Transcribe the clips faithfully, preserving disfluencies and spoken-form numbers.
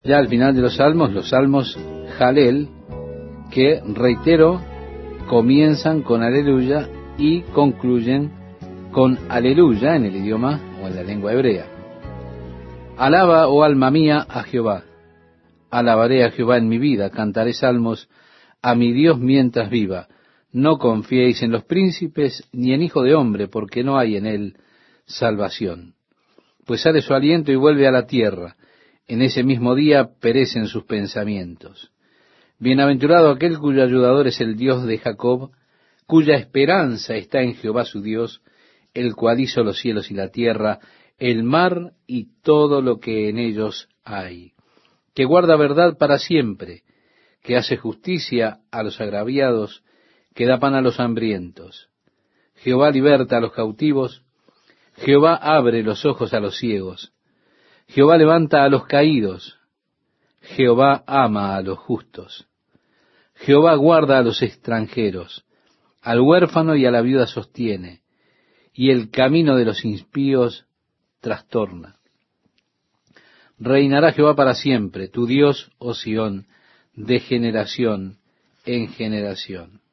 Ya al final de los salmos, los salmos Jalel, que, reitero, comienzan con aleluya y concluyen con aleluya en el idioma o en la lengua hebrea. Alaba, oh alma mía, a Jehová. Alabaré a Jehová en mi vida, cantaré salmos a mi Dios mientras viva. No confiéis en los príncipes ni en hijo de hombre, porque no hay en él salvación. Pues sale su aliento y vuelve a la tierra. En ese mismo día perecen sus pensamientos. Bienaventurado aquel cuyo ayudador es el Dios de Jacob, cuya esperanza está en Jehová su Dios, el cual hizo los cielos y la tierra, el mar y todo lo que en ellos hay, que guarda verdad para siempre, que hace justicia a los agraviados, que da pan a los hambrientos. Jehová liberta a los cautivos, Jehová abre los ojos a los ciegos, Jehová levanta a los caídos, Jehová ama a los justos. Jehová guarda a los extranjeros, al huérfano y a la viuda sostiene, y el camino de los impíos trastorna. Reinará Jehová para siempre, tu Dios, oh Sión, de generación en generación.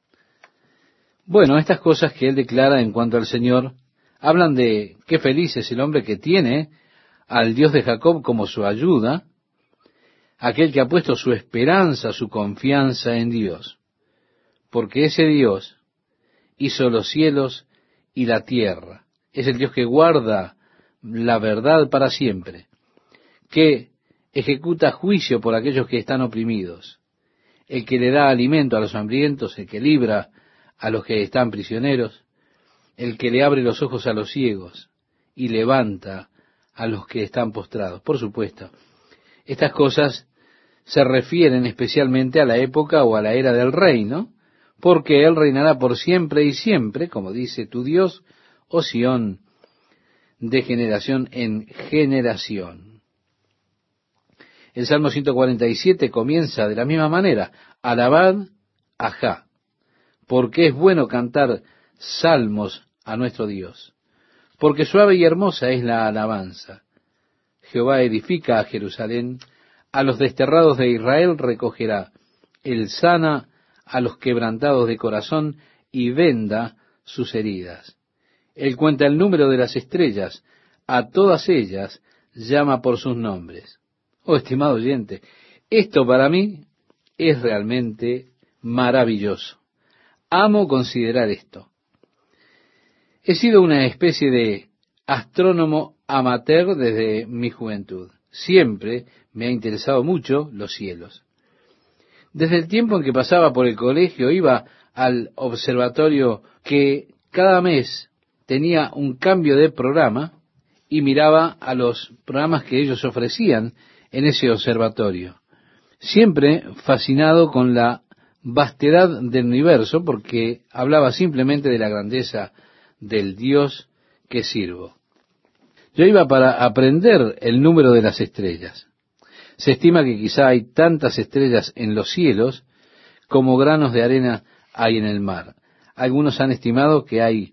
Bueno, estas cosas que él declara en cuanto al Señor, hablan de qué feliz es el hombre que tiene al Dios de Jacob como su ayuda, aquel que ha puesto su esperanza, su confianza en Dios, porque ese Dios hizo los cielos y la tierra. Es el Dios que guarda la verdad para siempre, que ejecuta juicio por aquellos que están oprimidos, el que le da alimento a los hambrientos, el que libra a los que están prisioneros, el que le abre los ojos a los ciegos y levanta a los que están postrados. Por supuesto, estas cosas se refieren especialmente a la época o a la era del reino, porque él reinará por siempre y siempre, como dice tu Dios, oh Sión, de generación en generación. El Salmo ciento cuarenta y siete comienza de la misma manera: alabad a Jah, porque es bueno cantar salmos a nuestro Dios, porque suave y hermosa es la alabanza. Jehová edifica a Jerusalén, a los desterrados de Israel recogerá. Él sana a los quebrantados de corazón y venda sus heridas. Él cuenta el número de las estrellas, a todas ellas llama por sus nombres. Oh, estimado oyente, esto para mí es realmente maravilloso. Amo considerar esto. He sido una especie de astrónomo amateur desde mi juventud. Siempre me ha interesado mucho los cielos. Desde el tiempo en que pasaba por el colegio, iba al observatorio que cada mes tenía un cambio de programa y miraba a los programas que ellos ofrecían en ese observatorio. Siempre fascinado con la vastedad del universo, porque hablaba simplemente de la grandeza del Dios que sirvo. Yo iba para aprender el número de las estrellas. Se estima que quizá hay tantas estrellas en los cielos como granos de arena hay en el mar. Algunos han estimado que hay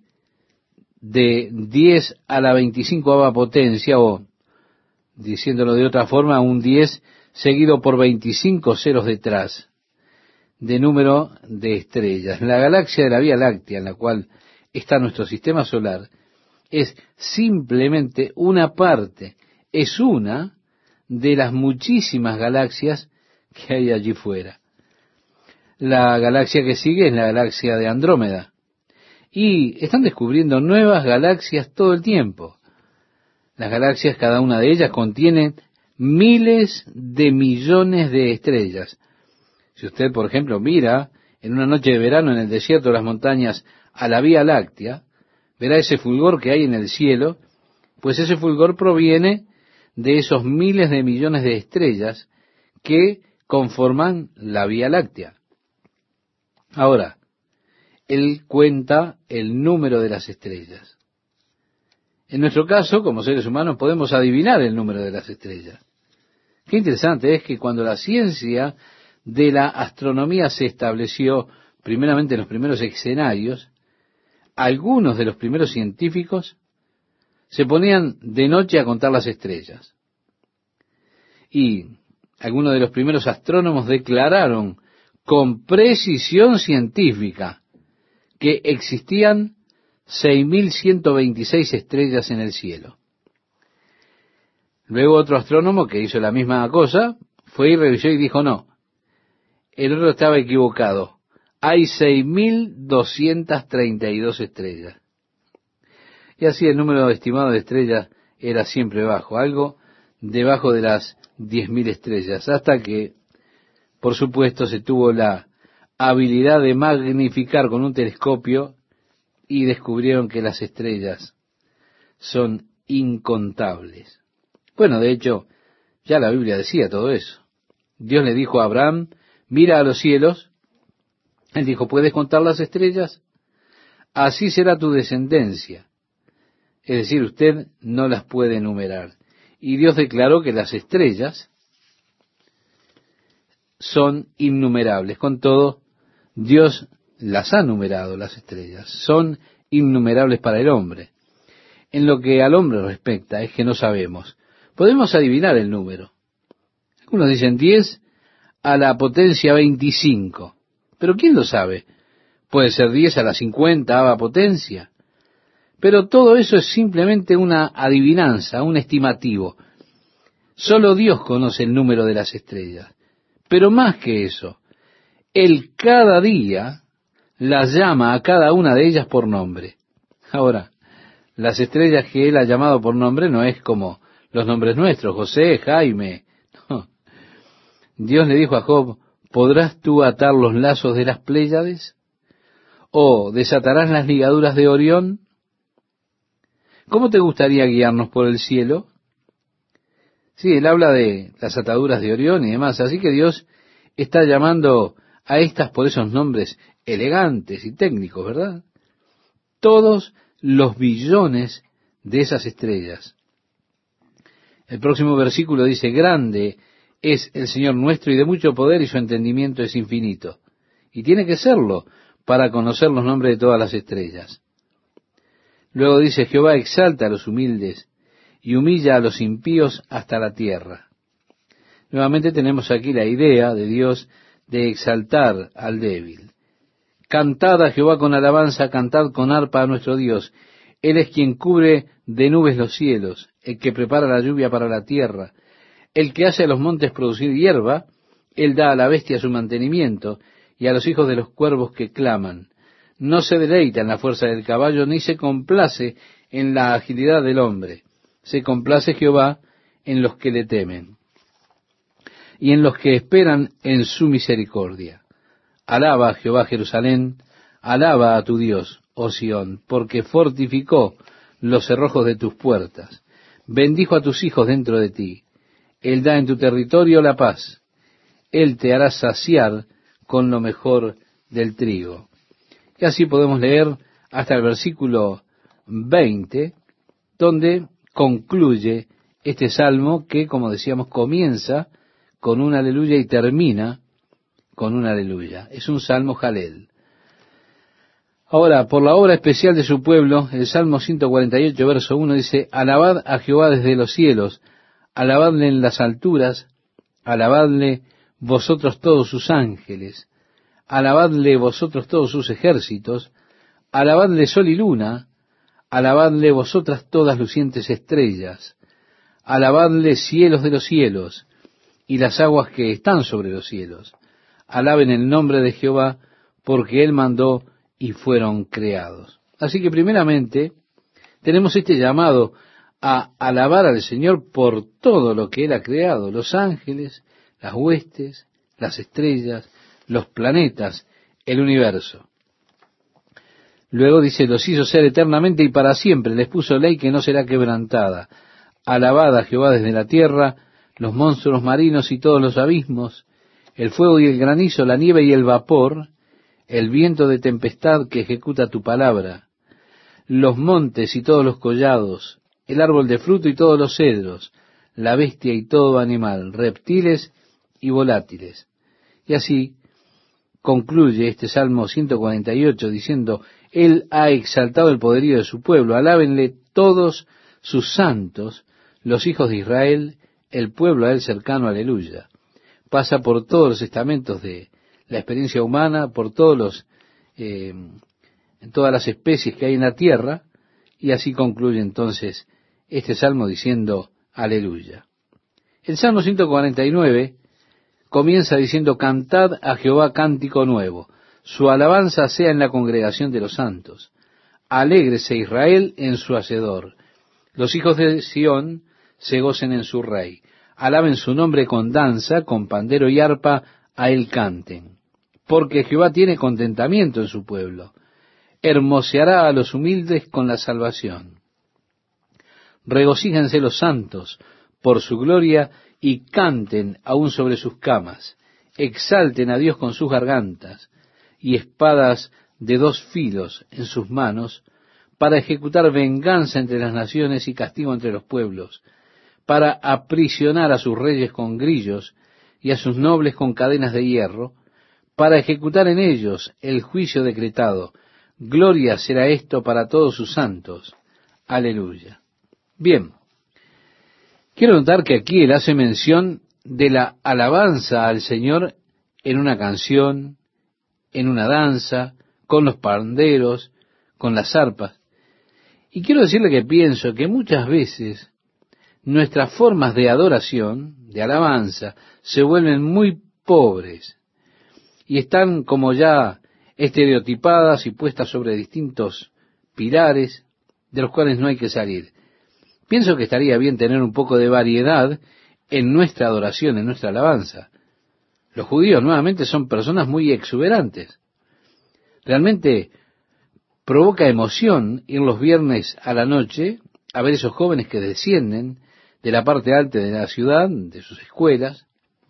de diez a la veinticinco potencia, o, diciéndolo de otra forma, un diez seguido por veinticinco ceros detrás, de número de estrellas. La galaxia de la Vía Láctea, en la cual está nuestro sistema solar, es simplemente una parte, es una de las muchísimas galaxias que hay allí fuera. La galaxia que sigue es la galaxia de Andrómeda, y están descubriendo nuevas galaxias todo el tiempo. Las galaxias, cada una de ellas, contienen miles de millones de estrellas. Si usted, por ejemplo, mira en una noche de verano en el desierto de las montañas a la Vía Láctea, verá ese fulgor que hay en el cielo, pues ese fulgor proviene de esos miles de millones de estrellas que conforman la Vía Láctea. Ahora, él cuenta el número de las estrellas. En nuestro caso, como seres humanos, podemos adivinar el número de las estrellas. Qué interesante es que cuando la ciencia de la astronomía se estableció, primeramente en los primeros escenarios, algunos de los primeros científicos se ponían de noche a contar las estrellas. Y Algunos de los primeros astrónomos declararon con precisión científica que existían seis mil ciento veintiséis estrellas en el cielo. Luego otro astrónomo que hizo la misma cosa fue y revisó y dijo no, el otro estaba equivocado, hay seis mil doscientas treinta y dos estrellas. Y así el número estimado de estrellas era siempre bajo, algo debajo de las diez mil estrellas, hasta que, por supuesto, se tuvo la habilidad de magnificar con un telescopio y descubrieron que las estrellas son incontables. Bueno, de hecho, ya la Biblia decía todo eso. Dios le dijo a Abraham, mira a los cielos. Él dijo, ¿puedes contar las estrellas? Así será tu descendencia. Es decir, usted no las puede enumerar. Y Dios declaró que las estrellas son innumerables. Con todo, Dios las ha numerado, las estrellas. Son innumerables para el hombre. En lo que al hombre respecta es que no sabemos. Podemos adivinar el número. Algunos dicen diez a la potencia veinticinco. Pero ¿quién lo sabe? Puede ser diez a la cincuenta potencia. Pero todo eso es simplemente una adivinanza, un estimativo. Solo Dios conoce el número de las estrellas. Pero más que eso, Él cada día las llama a cada una de ellas por nombre. Ahora, las estrellas que Él ha llamado por nombre no es como los nombres nuestros, José, Jaime. No. Dios le dijo a Job, ¿podrás tú atar los lazos de las Pléyades? ¿O desatarás las ligaduras de Orión? ¿Cómo te gustaría guiarnos por el cielo? Sí, él habla de las ataduras de Orión y demás, así que Dios está llamando a estas por esos nombres elegantes y técnicos, ¿verdad? Todos los billones de esas estrellas. El próximo versículo dice, grande es el Señor nuestro y de mucho poder y su entendimiento es infinito. Y tiene que serlo para conocer los nombres de todas las estrellas. Luego dice, Jehová exalta a los humildes y humilla a los impíos hasta la tierra. Nuevamente tenemos aquí la idea de Dios de exaltar al débil. Cantad a Jehová con alabanza, cantad con arpa a nuestro Dios. Él es quien cubre de nubes los cielos, el que prepara la lluvia para la tierra, el que hace a los montes producir hierba, él da a la bestia su mantenimiento, y a los hijos de los cuervos que claman. No se deleita en la fuerza del caballo, ni se complace en la agilidad del hombre. Se complace Jehová en los que le temen, y en los que esperan en su misericordia. Alaba a Jehová Jerusalén, alaba a tu Dios, oh Sión, porque fortificó los cerrojos de tus puertas. Bendijo a tus hijos dentro de ti. Él da en tu territorio la paz. Él te hará saciar con lo mejor del trigo. Y así podemos leer hasta el versículo veinte, donde concluye este salmo que, como decíamos, comienza con un aleluya y termina con un aleluya. Es un salmo jalel. Ahora, por la obra especial de su pueblo, el Salmo ciento cuarenta y ocho, verso uno, dice, alabad a Jehová desde los cielos, alabadle en las alturas, alabadle vosotros todos sus ángeles, alabadle vosotros todos sus ejércitos, alabadle sol y luna, alabadle vosotras todas lucientes estrellas, alabadle cielos de los cielos, y las aguas que están sobre los cielos. Alaben el nombre de Jehová, porque Él mandó y fueron creados. Así que primeramente tenemos este llamado a alabar al Señor por todo lo que Él ha creado, los ángeles, las huestes, las estrellas, los planetas, el universo. Luego dice, los hizo ser eternamente y para siempre, les puso ley que no será quebrantada. Alabad a Jehová desde la tierra, los monstruos marinos y todos los abismos, el fuego y el granizo, la nieve y el vapor, el viento de tempestad que ejecuta tu palabra, los montes y todos los collados, el árbol de fruto y todos los cedros, la bestia y todo animal, reptiles y volátiles. Y así concluye este Salmo ciento cuarenta y ocho diciendo, Él ha exaltado el poderío de su pueblo, alábenle todos sus santos, los hijos de Israel, el pueblo a Él cercano, aleluya. pasa por todos los estamentos de la experiencia humana, por todos los, eh, todas las especies que hay en la tierra, y así concluye entonces este salmo diciendo aleluya. El Salmo ciento cuarenta y nueve comienza diciendo: cantad a Jehová cántico nuevo, su alabanza sea en la congregación de los santos. Alégrese Israel en su hacedor, los hijos de Sión se gocen en su rey. Alaben su nombre con danza, con pandero y arpa a él canten. Porque Jehová tiene contentamiento en su pueblo, hermoseará a los humildes con la salvación. Regocíjense los santos por su gloria y canten aún sobre sus camas. Exalten a Dios con sus gargantas y espadas de dos filos en sus manos, para ejecutar venganza entre las naciones y castigo entre los pueblos, para aprisionar a sus reyes con grillos y a sus nobles con cadenas de hierro, para ejecutar en ellos el juicio decretado. Gloria será esto para todos sus santos. Aleluya. Bien, quiero notar que aquí él hace mención de la alabanza al Señor en una canción, en una danza, con los panderos, con las arpas. Y quiero decirle que pienso que muchas veces nuestras formas de adoración, de alabanza, se vuelven muy pobres y están como ya estereotipadas y puestas sobre distintos pilares de los cuales no hay que salir. Pienso que estaría bien tener un poco de variedad en nuestra adoración, en nuestra alabanza. Los judíos nuevamente son personas muy exuberantes. Realmente provoca emoción ir los viernes a la noche a ver esos jóvenes que descienden de la parte alta de la ciudad, de sus escuelas,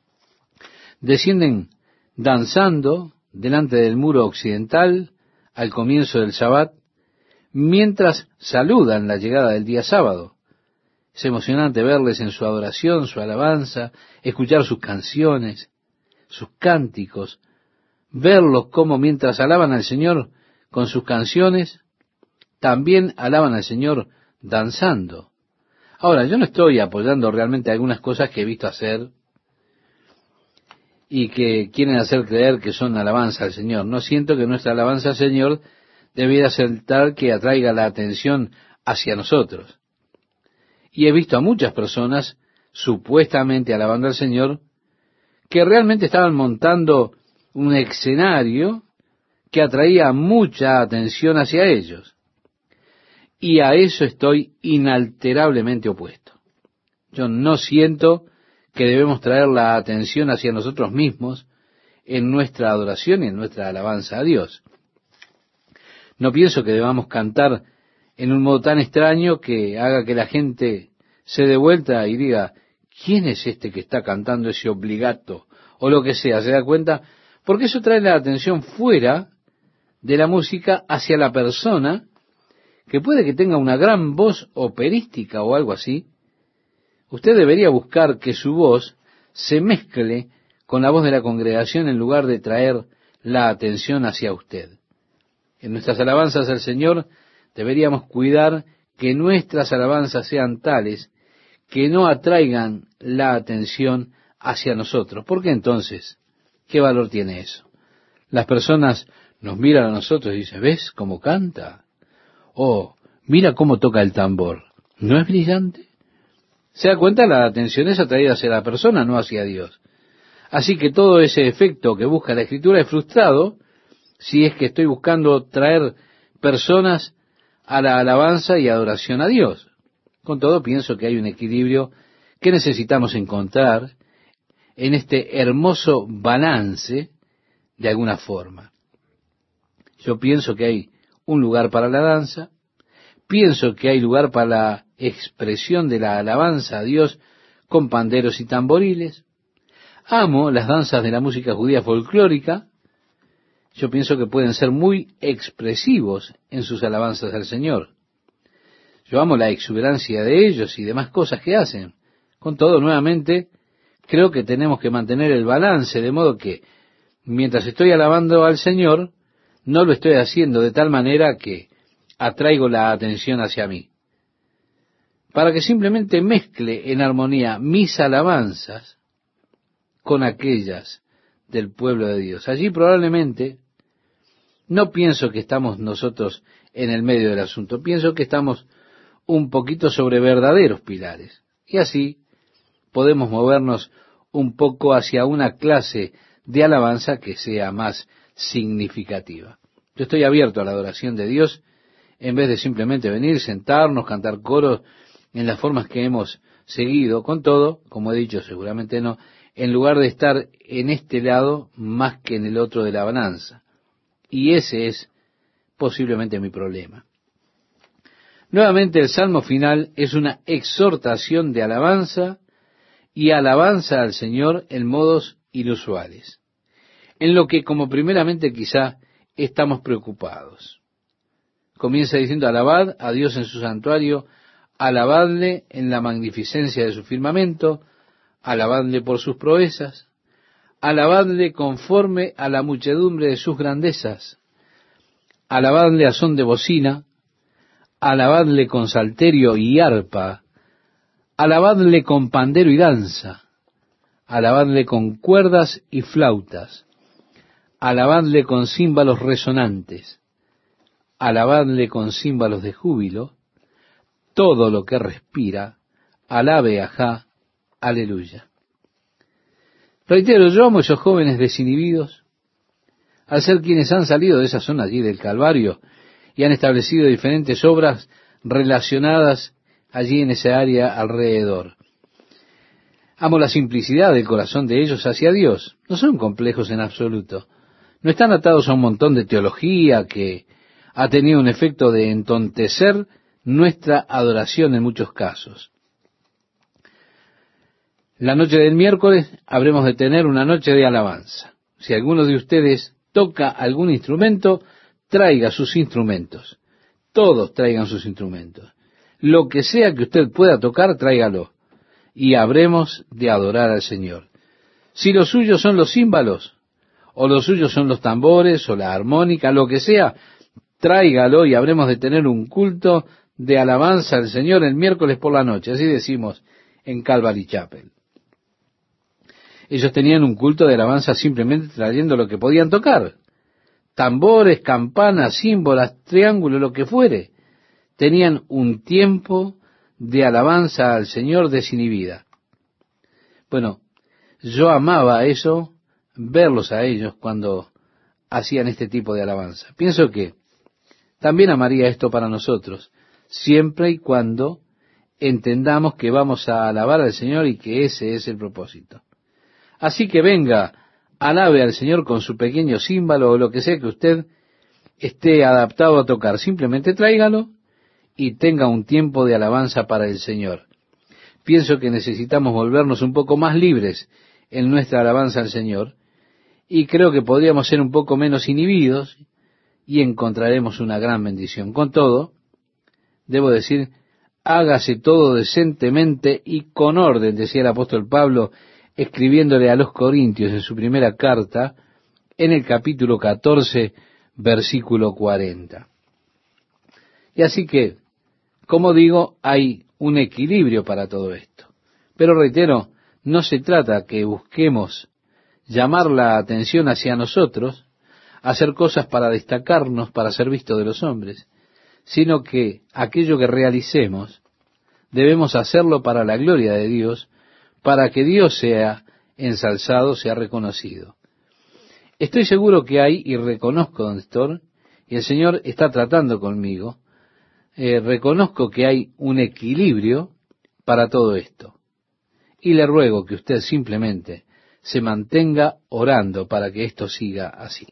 descienden danzando delante del muro occidental al comienzo del Shabbat, mientras saludan la llegada del día sábado. Es emocionante verles en su adoración, su alabanza, escuchar sus canciones, sus cánticos, verlos como mientras alaban al Señor con sus canciones, también alaban al Señor danzando. Ahora, yo no estoy apoyando realmente algunas cosas que he visto hacer y que quieren hacer creer que son alabanza al Señor. No siento que nuestra alabanza al Señor debiera ser tal que atraiga la atención hacia nosotros. Y he visto a muchas personas supuestamente alabando al Señor que realmente estaban montando un escenario que atraía mucha atención hacia ellos. Y a eso estoy inalterablemente opuesto. Yo no siento que debemos traer la atención hacia nosotros mismos en nuestra adoración y en nuestra alabanza a Dios. No pienso que debamos cantar en un modo tan extraño que haga que la gente se dé vuelta y diga: ¿quién es este que está cantando ese obligato? O lo que sea, ¿se da cuenta? Porque eso trae la atención fuera de la música hacia la persona, que puede que tenga una gran voz operística o algo así. Usted debería buscar que su voz se mezcle con la voz de la congregación en lugar de traer la atención hacia usted. En nuestras alabanzas al Señor deberíamos cuidar que nuestras alabanzas sean tales que no atraigan la atención hacia nosotros. ¿Por qué entonces? ¿Qué valor tiene eso? Las personas nos miran a nosotros y dicen: ¿ves cómo canta? Oh, mira cómo toca el tambor. ¿No es brillante? ¿Se da cuenta? La atención es atraída hacia la persona, no hacia Dios. Así que todo ese efecto que busca la Escritura es frustrado si es que estoy buscando traer personas a la alabanza y adoración a Dios. Con todo, pienso que hay un equilibrio que necesitamos encontrar en este hermoso balance de alguna forma. Yo pienso que hay un lugar para la danza, pienso que hay lugar para la expresión de la alabanza a Dios con panderos y tamboriles. Amo las danzas de la música judía folclórica. Yo pienso que pueden ser muy expresivos en sus alabanzas al Señor. Yo amo la exuberancia de ellos y demás cosas que hacen. Con todo, nuevamente, creo que tenemos que mantener el balance, de modo que mientras estoy alabando al Señor, no lo estoy haciendo de tal manera que atraigo la atención hacia mí. Para que simplemente mezcle en armonía mis alabanzas con aquellas del pueblo de Dios. Allí probablemente no pienso que estamos nosotros en el medio del asunto, pienso que estamos un poquito sobre verdaderos pilares. Y así podemos movernos un poco hacia una clase de alabanza que sea más significativa. Yo estoy abierto a la adoración de Dios, en vez de simplemente venir, sentarnos, cantar coros en las formas que hemos seguido. Con todo, como he dicho, seguramente no, en lugar de estar en este lado más que en el otro de la balanza. Y ese es posiblemente mi problema. Nuevamente el salmo final es una exhortación de alabanza y alabanza al Señor en modos inusuales, en lo que como primeramente quizá estamos preocupados. Comienza diciendo: alabad a Dios en su santuario, alabadle en la magnificencia de su firmamento, alabadle por sus proezas, alabadle conforme a la muchedumbre de sus grandezas, alabadle a son de bocina, alabadle con salterio y arpa, alabadle con pandero y danza, alabadle con cuerdas y flautas, alabadle con címbalos resonantes, alabadle con címbalos de júbilo, todo lo que respira, alabe a Jah, aleluya. Reitero, yo amo a esos jóvenes desinhibidos, al ser quienes han salido de esa zona allí del Calvario y han establecido diferentes obras relacionadas allí en esa área alrededor. Amo la simplicidad del corazón de ellos hacia Dios. No son complejos en absoluto. No están atados a un montón de teología que ha tenido un efecto de entontecer nuestra adoración en muchos casos. La noche del miércoles habremos de tener una noche de alabanza. Si alguno de ustedes toca algún instrumento, traiga sus instrumentos. Todos traigan sus instrumentos. Lo que sea que usted pueda tocar, tráigalo. Y habremos de adorar al Señor. Si los suyos son los címbalos, o los suyos son los tambores, o la armónica, lo que sea, tráigalo y habremos de tener un culto de alabanza al Señor el miércoles por la noche. Así decimos en Calvary Chapel. Ellos tenían un culto de alabanza simplemente trayendo lo que podían tocar. Tambores, campanas, címbolas, triángulos, lo que fuere. Tenían un tiempo de alabanza al Señor desinhibida. Bueno, yo amaba eso, verlos a ellos cuando hacían este tipo de alabanza. Pienso que también amaría esto para nosotros, siempre y cuando entendamos que vamos a alabar al Señor y que ese es el propósito. Así que venga, alabe al Señor con su pequeño címbalo o lo que sea que usted esté adaptado a tocar. Simplemente tráigalo y tenga un tiempo de alabanza para el Señor. Pienso que necesitamos volvernos un poco más libres en nuestra alabanza al Señor y creo que podríamos ser un poco menos inhibidos y encontraremos una gran bendición. Con todo, debo decir, hágase todo decentemente y con orden, decía el apóstol Pablo, escribiéndole a los Corintios en su primera carta, en el capítulo catorce, versículo cuarenta. Y así que, como digo, hay un equilibrio para todo esto. Pero reitero, no se trata que busquemos llamar la atención hacia nosotros, hacer cosas para destacarnos, para ser vistos de los hombres, sino que aquello que realicemos debemos hacerlo para la gloria de Dios, para que Dios sea ensalzado, sea reconocido. Estoy seguro que hay, y reconozco donde estoy, y el Señor está tratando conmigo, eh, reconozco que hay un equilibrio para todo esto. Y le ruego que usted simplemente se mantenga orando para que esto siga así.